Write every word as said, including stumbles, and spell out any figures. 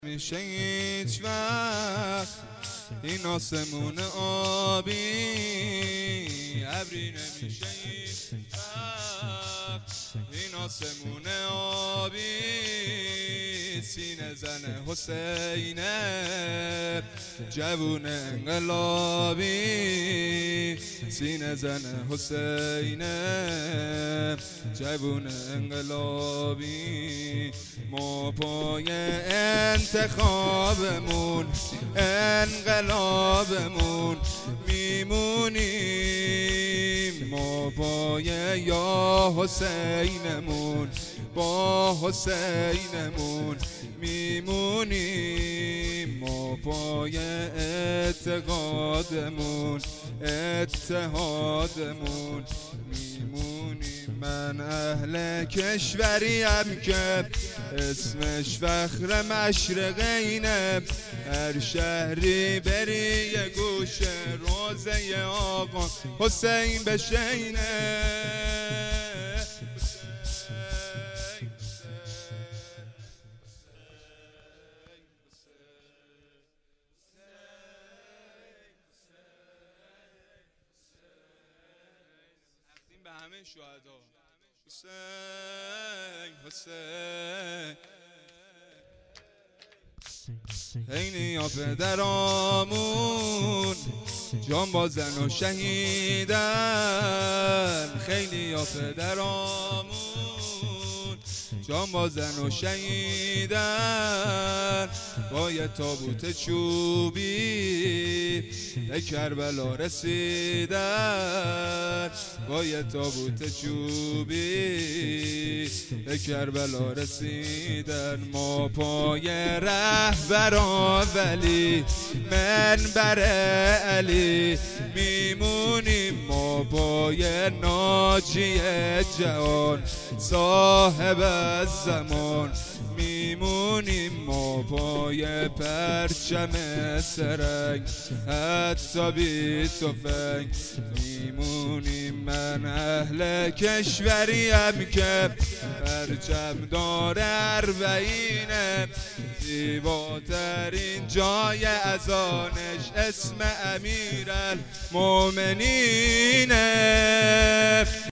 میشه هیچ وقت این آسمون آبی ابری نمیشه هیچ وقت این آسمون آبی سینه زن حسینه جوون انقلابی سینه زن حسینه جوون انقلابی ما پای انتخابمون انقلابمون میمونیم ما پای یا حسینمون با حسینمون میمونیم ما پای اعتقادمون اتحادمون میمونیم. من اهل کشوریم که اسمش فخر مشرقینه، هر شهری بری یه گوشه روزه آقا حسین بشینه. به همه شهدا حسین حسین حسینی یا پدرامون جان با زن و شهیدن، خیلی یا پدرامون جان با زن و شهیدن، با یه تابوت چوبی به کربلا رسیدن، با یه تابوت چوبی به کربلا رسیدن. ما پای رهبران ولی منبر علی میمونیم، ما پای ناجی جهان صاحب الزمان میمونیم، ما پای پرچم سرنگ حتی بی تفنگ میمونیم. من اهل کشوریم که پرچم داره اربعینه، زیباترین جای از آنش اسم امیرالمومنینه.